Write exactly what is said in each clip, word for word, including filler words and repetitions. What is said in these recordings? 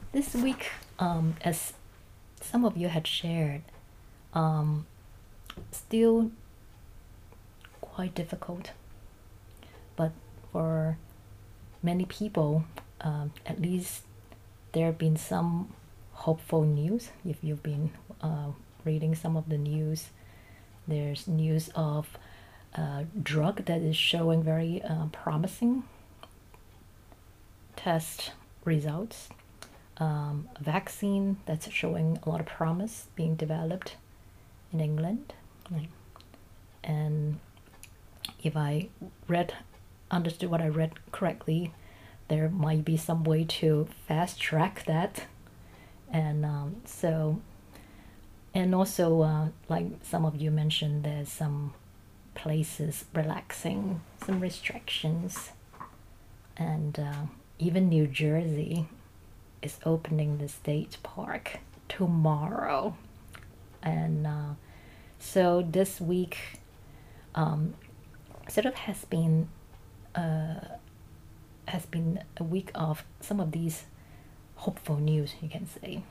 This week, um, as some of you had shared, um, still quite difficult. But for many people, um, at least there have been some hopeful news. If you've been uh, reading some of the news, there's news of a drug that is showing very uh, promising test results, um, a vaccine that's showing a lot of promise being developed in England. Right? And if I read, understood what I read correctly, there might be some way to fast track that. And um, so, and also, uh, like some of you mentioned, there's some places relaxing some restrictions, and uh, even New Jersey is opening the state park tomorrow. And uh, so this week um, sort of has been uh, has been a week of some of these hopeful news, you can say.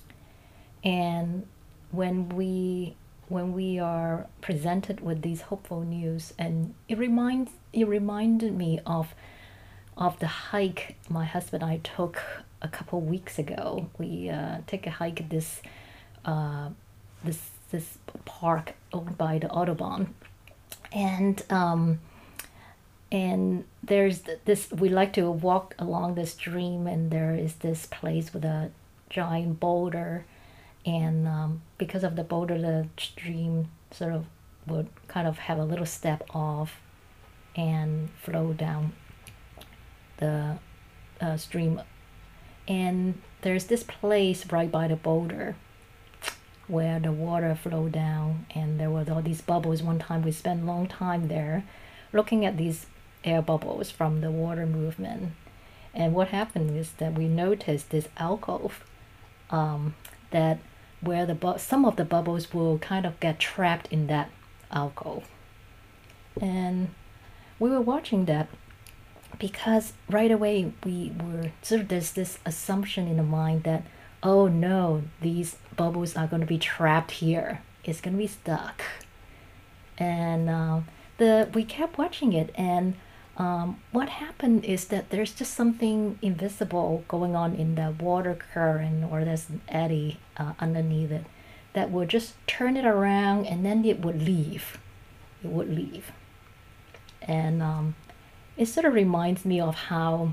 And when we when we are presented with these hopeful news, and it reminds it reminded me of of the hike my husband and I took a couple weeks ago. We uh, take a hike at this uh, this this park owned by the Autobahn, and um, and there's this. We like to walk along the stream, and there is this place with a giant boulder, and um, because of the boulder, the stream sort of would kind of have a little step off and flow down the uh, stream. And there's this place right by the boulder where the water flowed down, and there were all these bubbles. One time we spent a long time there looking at these air bubbles from the water movement. And what happened is that we noticed this alcove, um, that where the bu- some of the bubbles will kind of get trapped in that alcove. And we were watching that because right away we were sort of, there's this assumption in the mind that, oh no, these bubbles are going to be trapped here, it's going to be stuck. And uh, the we kept watching it, and um, what happened is that there's just something invisible going on in the water current, or there's an eddy uh, underneath it that would just turn it around, and then it would leave it would leave. And um, it sort of reminds me of how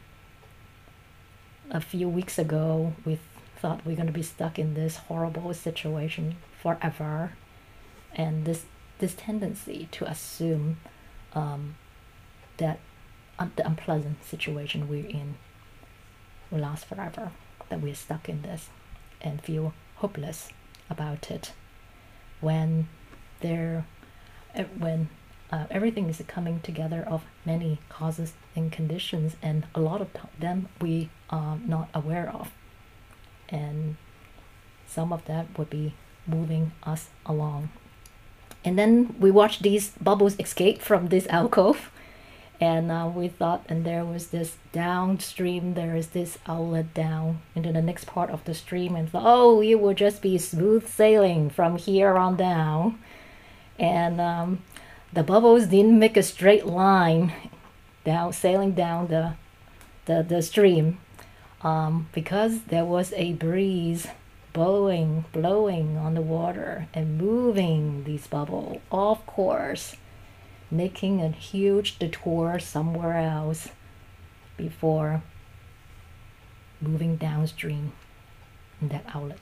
a few weeks ago we thought we're going to be stuck in this horrible situation forever, and this this tendency to assume um, that un- the unpleasant situation we're in will last forever, that we're stuck in this, and feel hopeless about it, when there eh, when uh, everything is coming together of many causes and conditions, and a lot of them we are not aware of, and some of that would be moving us along. And then we watched these bubbles escape from this alcove, and uh, we thought, and there was this downstream, there is this outlet down into the next part of the stream, and thought, oh, it will just be smooth sailing from here on down. And um, the bubbles didn't make a straight line down, sailing down the the, the stream, um, because there was a breeze blowing blowing on the water and moving these bubbles off course, making a huge detour somewhere else before moving downstream in that outlet.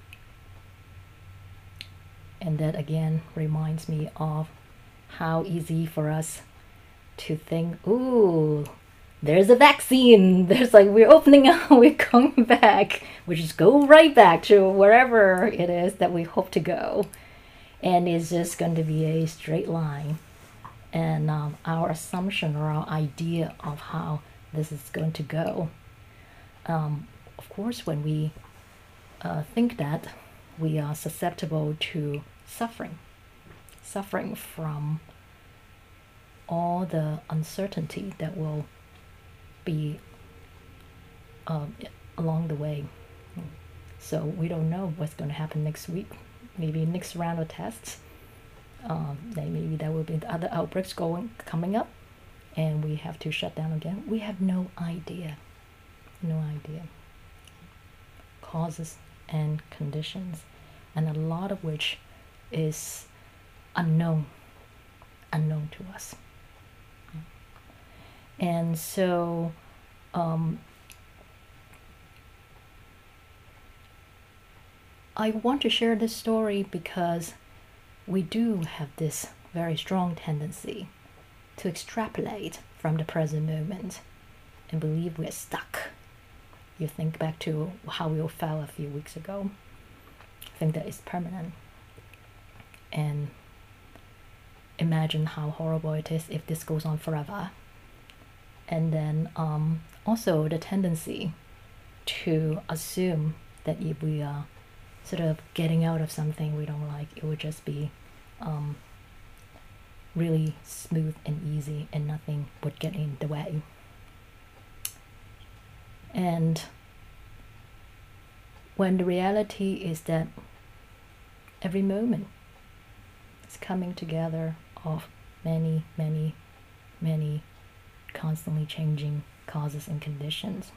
And that again reminds me of how easy for us to think, ooh, there's a vaccine. There's like, we're opening up, we're going back. We just go right back to wherever it is that we hope to go. And it's just going to be a straight line. And um, our assumption or our idea of how this is going to go. Um, of course, when we uh, think that, we are susceptible to suffering, suffering from all the uncertainty that will be um, along the way. So we don't know what's going to happen next week. Maybe next round of tests, um, then maybe there will be other outbreaks going coming up, and we have to shut down again. We have no idea, no idea. Causes and conditions, and a lot of which is unknown, unknown to us. And so, um, I want to share this story because we do have this very strong tendency to extrapolate from the present moment and believe we're stuck. You think back to how we all felt a few weeks ago. Think that it's permanent. And imagine how horrible it is if this goes on forever. And then um, also the tendency to assume that if we are sort of getting out of something we don't like, it would just be um, really smooth and easy and nothing would get in the way. And when the reality is that every moment is coming together of many, many, many constantly changing causes and conditions.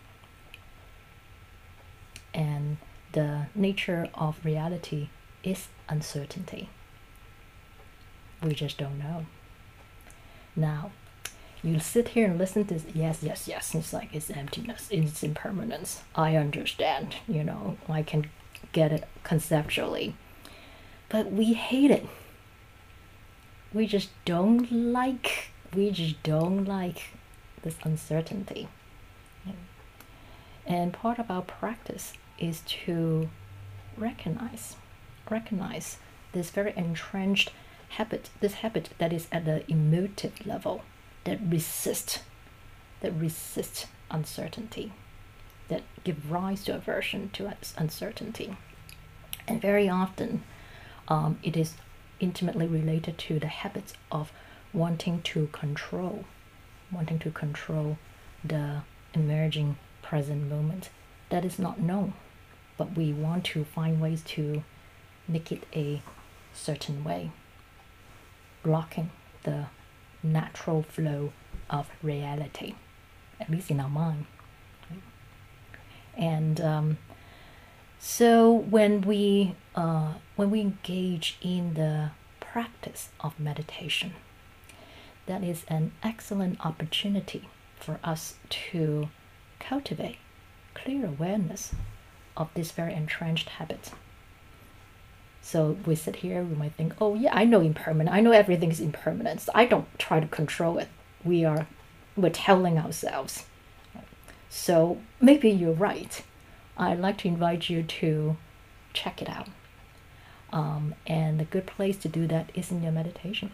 And the nature of reality is uncertainty. We just don't know. Now, you sit here and listen to this, yes, yes, yes, it's like it's emptiness, it's impermanence. I understand, you know, I can get it conceptually. But we hate it. We just don't like, we just don't like this uncertainty. And part of our practice is to recognize, recognize this very entrenched habit, this habit that is at the emotive level, that resist, that resist uncertainty, that give rise to aversion to uncertainty. And very often, um, it is intimately related to the habits of wanting to control, wanting to control the emerging present moment that is not known, but we want to find ways to make it a certain way, blocking the natural flow of reality, at least in our mind. And um, so when we uh, when we engage in the practice of meditation, that is an excellent opportunity for us to cultivate clear awareness of this very entrenched habit. So we sit here, we might think, oh yeah, I know impermanent. I know everything is impermanent. So I don't try to control it. We are, we're telling ourselves. So maybe you're right. I'd like to invite you to check it out. Um, and a good place to do that is in your meditation.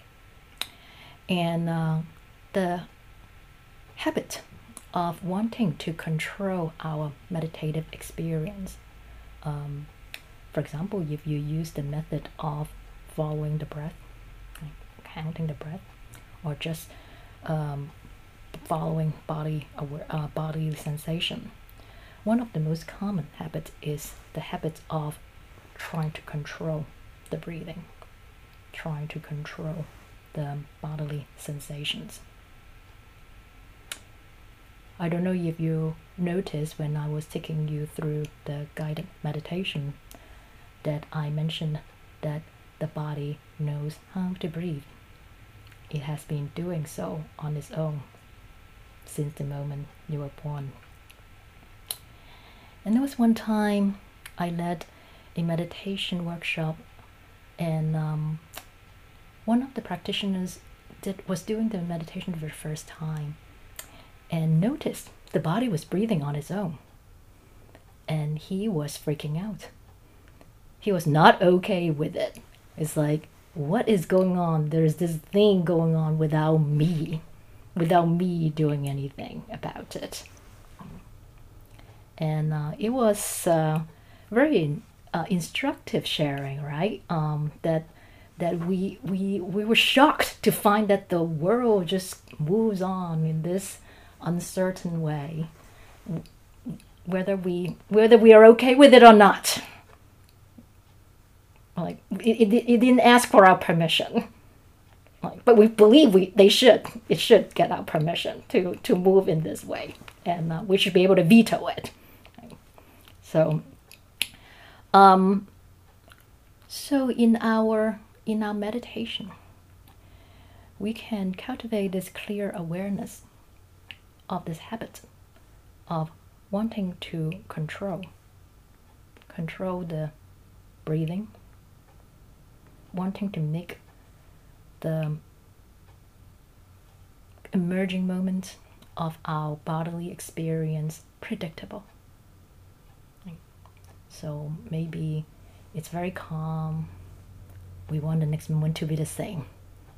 And uh, the habit of wanting to control our meditative experience. Um, for example, if you use the method of following the breath, like counting the breath, or just um, following body aware, uh, body sensation, one of the most common habits is the habit of trying to control the breathing, trying to control the bodily sensations. I don't know if you noticed when I was taking you through the guided meditation that I mentioned that the body knows how to breathe. It has been doing so on its own since the moment you were born. And there was one time I led a meditation workshop, and um, one of the practitioners did, was doing the meditation for the first time, and noticed the body was breathing on its own. And he was freaking out. He was not okay with it. It's like, what is going on? There's this thing going on without me, without me doing anything about it. And uh, it was uh, very uh, instructive sharing, right? Um, that that we we we were shocked to find that the world just moves on in this uncertain way whether we whether we are okay with it or not. Like it, it, it didn't ask for our permission. Like, but we believe we they should it should get our permission to to move in this way, and uh, we should be able to veto it. So, um, so in our in our meditation, we can cultivate this clear awareness of this habit of wanting to control, control the breathing, wanting to make the emerging moments of our bodily experience predictable. So maybe it's very calm. We want the next moment to be the same.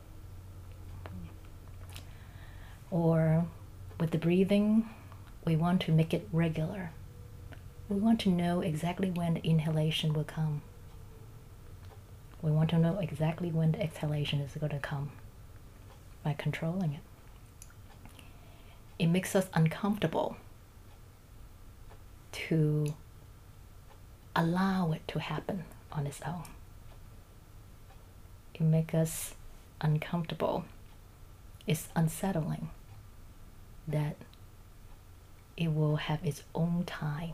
Or with the breathing, we want to make it regular. We want to know exactly when the inhalation will come. We want to know exactly when the exhalation is going to come by controlling it. It makes us uncomfortable to allow it to happen on its own. It makes us uncomfortable. It's unsettling that it will have its own time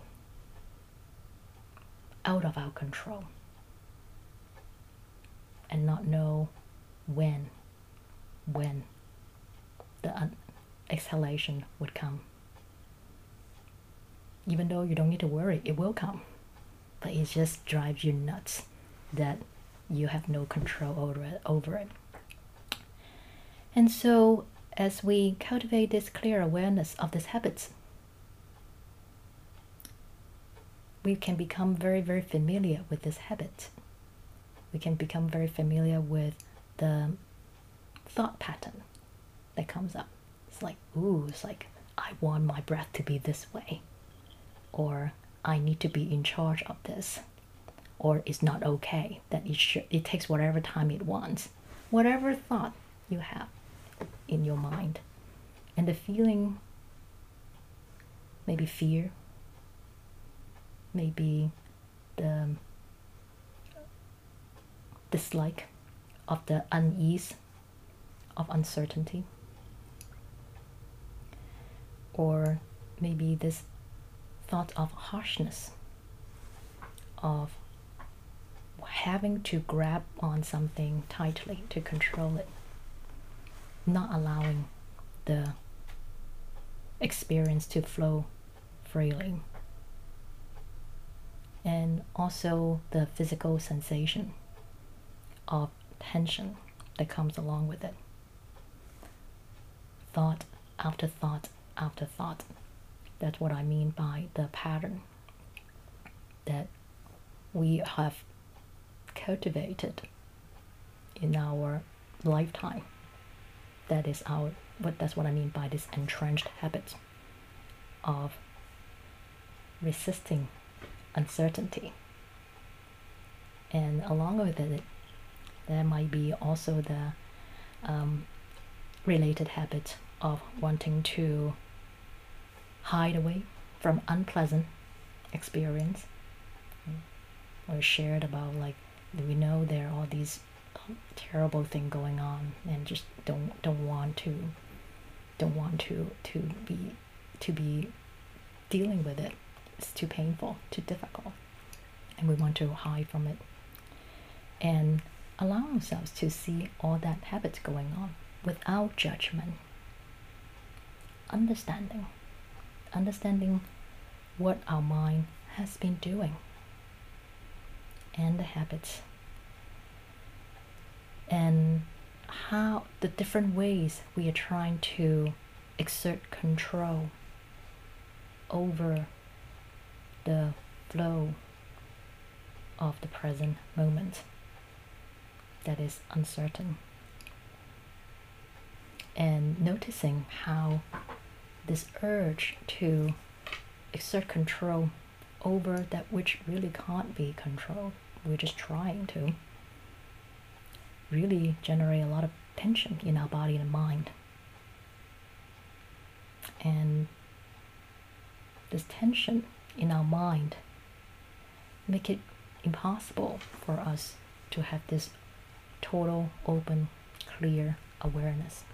out of our control and not know when when the un- exhalation would come. Even though you don't need to worry, it will come, but it just drives you nuts that you have no control over it, over it. And so as we cultivate this clear awareness of these habits, we can become very, very familiar with this habit. We can become very familiar with the thought pattern that comes up. It's like, ooh, it's like, I want my breath to be this way. Or I need to be in charge of this. Or it's not okay, that it, should, it takes whatever time it wants. Whatever thought you have in your mind. And the feeling, maybe fear, maybe the dislike of the unease of uncertainty, or maybe this thought of harshness, of having to grab on something tightly to control it, not allowing the experience to flow freely. And also the physical sensation of tension that comes along with it. Thought after thought after thought. That's what I mean by the pattern that we have cultivated in our lifetime. That is our what that's what I mean by this entrenched habit of resisting uncertainty. And along with it, there might be also the um, related habit of wanting to hide away from unpleasant experience. Or shared about, like, we know there are all these terrible things going on, and just don't don't want to don't want to to be to be dealing with it. It's too painful, too difficult, and we want to hide from it and allow ourselves to see all that habits going on without judgment. Understanding, understanding what our mind has been doing and the habits, and how the different ways we are trying to exert control over the flow of the present moment that is uncertain, and noticing how this urge to exert control over that which really can't be controlled, we're just trying to, really generate a lot of tension in our body and mind. And this tension in our mind make it impossible for us to have this total, open, clear awareness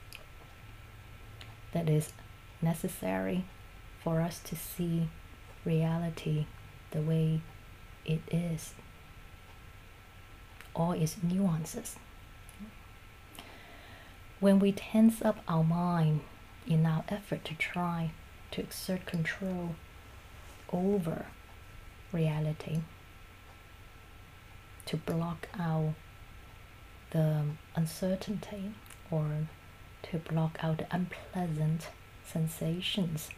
that is necessary for us to see reality the way it is, all its nuances. When we tense up our mind in our effort to try to exert control over reality, to block out the uncertainty or to block out the unpleasant sensations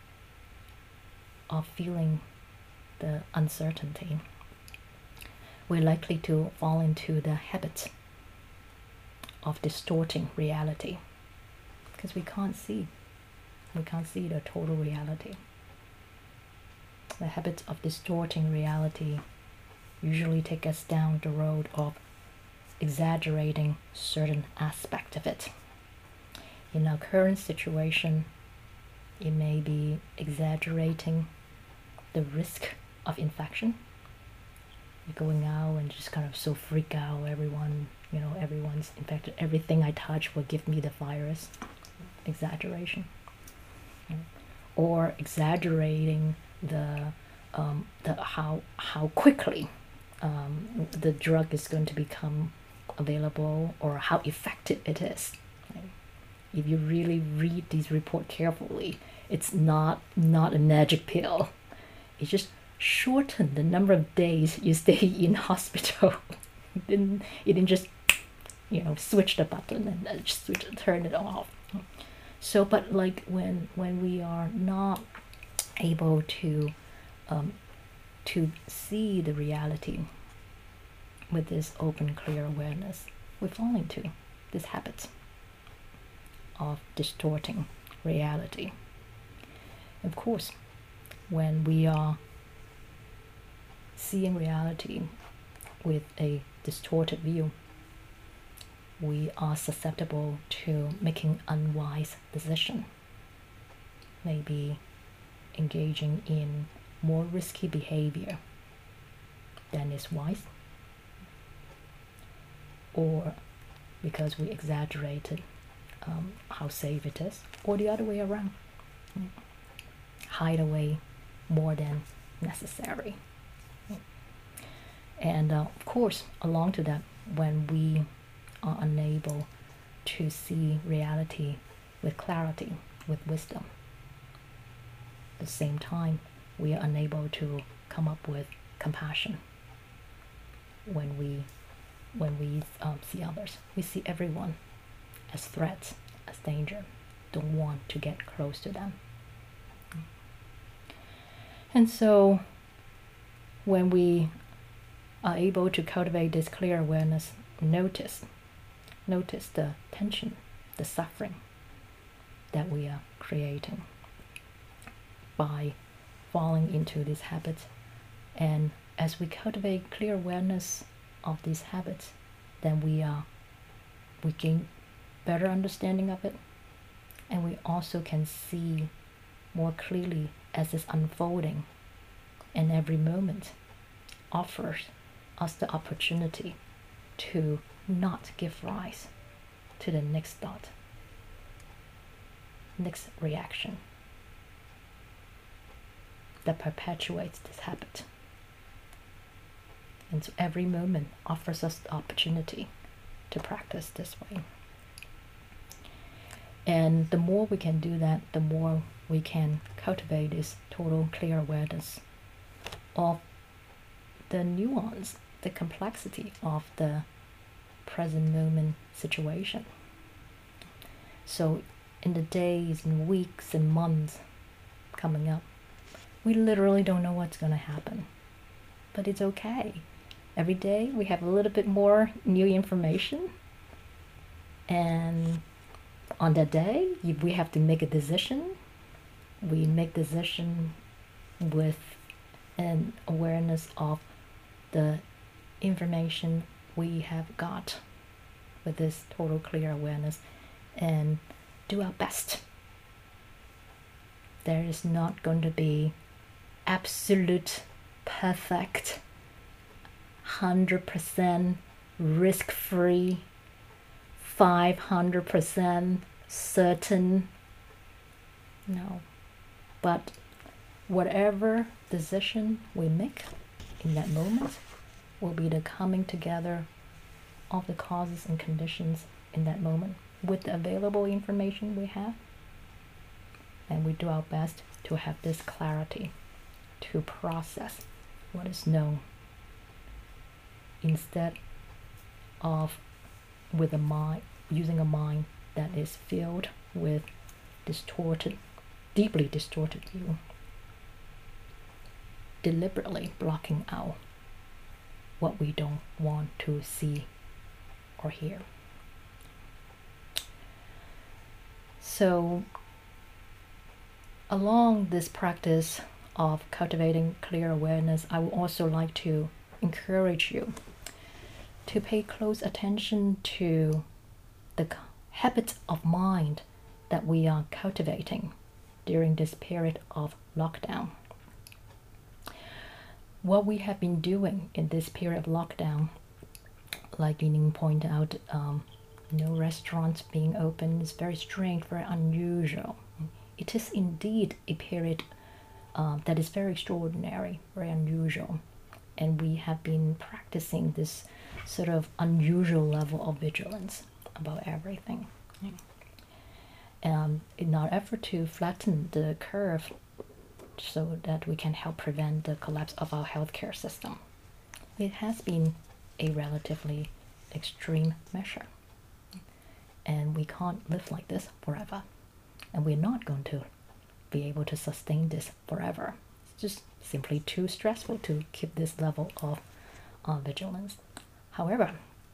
of feeling the uncertainty, we're likely to fall into the habit of distorting reality because we can't see. We can't see the total reality. The habits of distorting reality usually take us down the road of exaggerating certain aspect of it. In our current situation, it may be exaggerating the risk of infection. You're going out and just kind of so freak out, everyone, you know, everyone's infected, everything I touch will give me the virus. Exaggeration. Or exaggerating the um, the how how quickly um, the drug is going to become available or how effective it is. Right? If you really read these reports carefully, it's not not a magic pill. It just shortened the number of days you stay in hospital. it didn't it didn't just you know switch the button and uh, just switch, turn it off. So, but like when when we are not able to um, to see the reality with this open, clear awareness, we fall into this habit of distorting reality. Of course, when we are seeing reality with a distorted view, we are susceptible to making unwise decisions, maybe engaging in more risky behavior than is wise, or because we exaggerated um, how safe it is, or the other way around, hide away more than necessary. And uh, of course, along to that, when we are unable to see reality with clarity, with wisdom, at the same time, we are unable to come up with compassion when we when we um, see others. We see everyone as threats, as danger, don't want to get close to them. And so when we are able to cultivate this clear awareness, notice notice the tension, the suffering that we are creating by falling into these habits. And as we cultivate clear awareness of these habits, then we are we gain better understanding of it, and we also can see more clearly as it's unfolding, and every moment offers us the opportunity to not give rise to the next thought, next reaction that perpetuates this habit. And so every moment offers us the opportunity to practice this way. And the more we can do that, the more we can cultivate this total clear awareness of the nuance, the complexity of the present moment situation. So in the days and weeks and months coming up, we literally don't know what's going to happen, but it's okay. Every day we have a little bit more new information, and on that day we have to make a decision. We make decision with an awareness of the information we have got with this total clear awareness, and do our best. There is not going to be absolute, perfect, one hundred percent risk-free, five hundred percent certain. No. But whatever decision we make in that moment will be the coming together of the causes and conditions in that moment with the available information we have. And we do our best to have this clarity to process what is known instead of with a mind using a mind that is filled with distorted, deeply distorted view, deliberately blocking out what we don't want to see or hear. So along this practice of cultivating clear awareness, I would also like to encourage you to pay close attention to the habits of mind that we are cultivating during this period of lockdown. What we have been doing in this period of lockdown, like Yining pointed out, um, no restaurants being open is very strange, very unusual. It is indeed a period uh, that is very extraordinary, very unusual. And we have been practicing this sort of unusual level of vigilance about everything. Um, in our effort to flatten the curve so that we can help prevent the collapse of our healthcare system, it has been a relatively extreme measure. And we can't live like this forever. And we're not going to be able to sustain this forever. It's just simply too stressful to keep this level of uh, vigilance. However,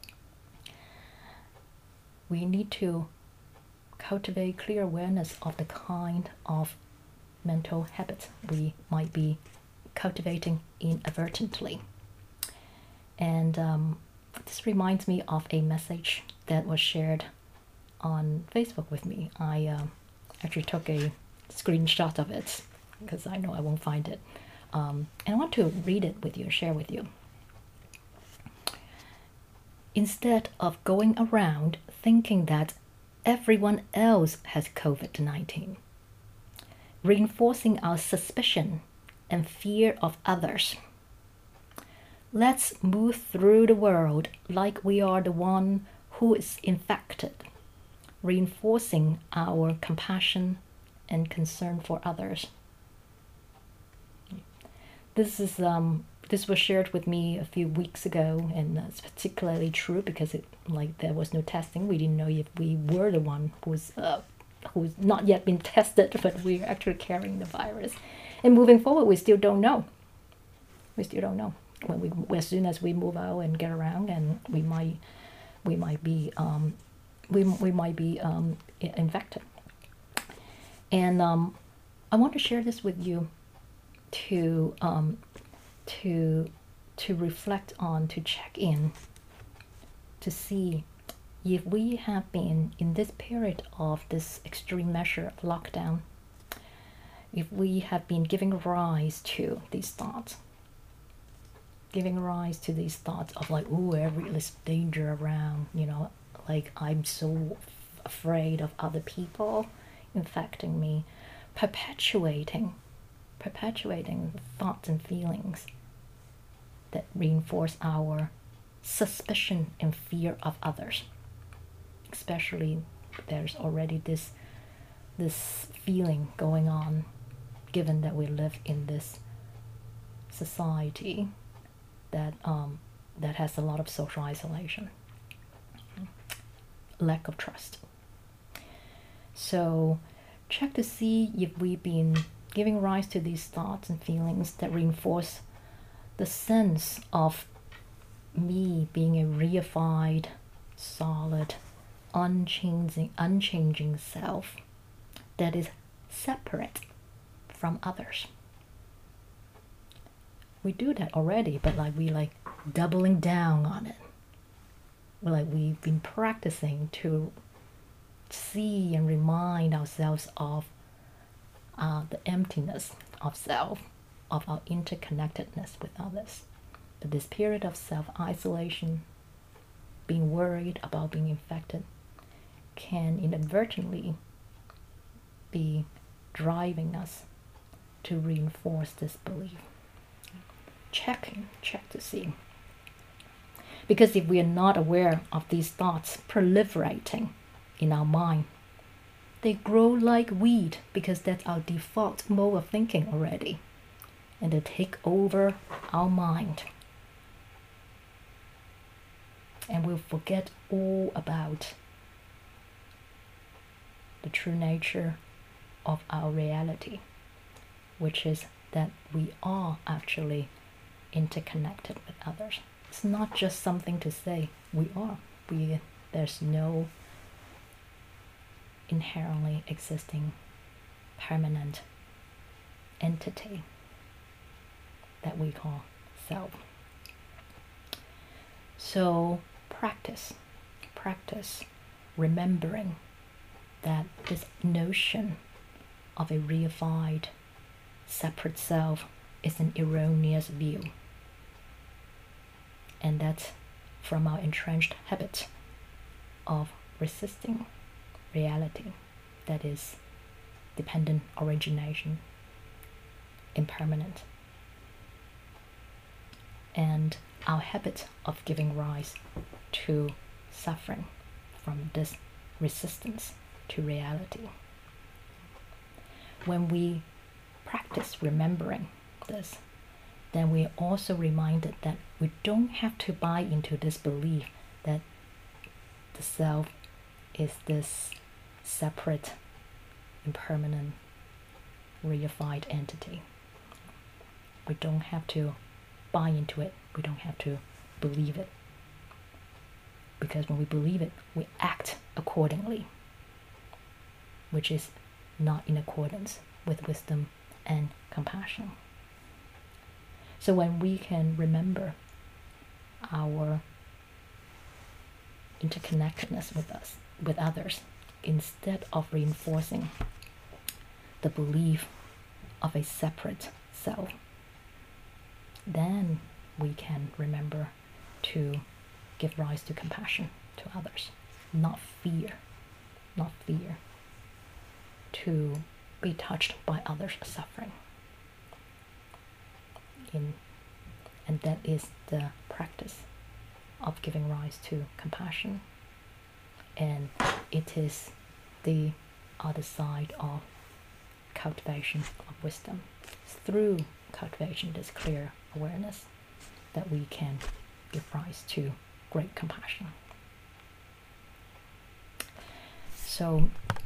we need to cultivate clear awareness of the kind of mental habits we might be cultivating inadvertently. And um, this reminds me of a message that was shared on Facebook with me. I uh, actually took a screenshot of it because I know I won't find it. Um, and I want to read it with you, share with you. Instead of going around thinking that everyone else has COVID nineteen, reinforcing our suspicion and fear of others, let's move through the world like we are the one who is infected, reinforcing our compassion and concern for others. This is um, this was shared with me a few weeks ago, and it's particularly true because it like there was no testing. We didn't know if we were the one who's uh, who's not yet been tested, but we're actually carrying the virus. And moving forward, we still don't know. We still don't know. When we as soon as we move out and get around, and we might we might be um, we we might be um, infected. And um, I want to share this with you to um, to to reflect on, to check in, to see if we have been in this period of this extreme measure of lockdown, if we have been giving rise to these thoughts, giving rise to these thoughts of like, oh, there's danger around, you know, like I'm so afraid of other people infecting me, perpetuating, perpetuating thoughts and feelings that reinforce our suspicion and fear of others. Especially, there's already this this feeling going on, given that we live in this society that um, that has a lot of social isolation, lack of trust. So check to see if we've been giving rise to these thoughts and feelings that reinforce the sense of me being a reified, solid, unchanging, unchanging self that is separate from others. We do that already, but like we like doubling down on it. We're like we've been practicing to see and remind ourselves of uh, the emptiness of self, of our interconnectedness with others. But this period of self-isolation, being worried about being infected, can inadvertently be driving us to reinforce this belief. Checking, check to see. Because if we are not aware of these thoughts proliferating in our mind, they grow like weed because that's our default mode of thinking already. And they take over our mind. And we'll forget all about the true nature of our reality, which is that we are actually interconnected with others. It's not just something to say, we are. We, there's no inherently existing permanent entity that we call self. So practice, practice remembering that this notion of a reified, separate self is an erroneous view. And that's from our entrenched habit of resisting reality, that is dependent origination, impermanent, and our habit of giving rise to suffering from this resistance to reality. When we practice remembering this, then we're also reminded that we don't have to buy into this belief that the self is this separate, impermanent, reified entity. We don't have to buy into it. We don't have to believe it. Because when we believe it, we act accordingly, which is not in accordance with wisdom and compassion. So when we can remember our interconnectedness with us, with others, instead of reinforcing the belief of a separate self, then we can remember to give rise to compassion to others, not fear, not fear, to be touched by others' suffering. In, and that is the practice of giving rise to compassion. And it is the other side of cultivation of wisdom. It's through cultivation, this clear awareness, that we can give rise to great compassion. So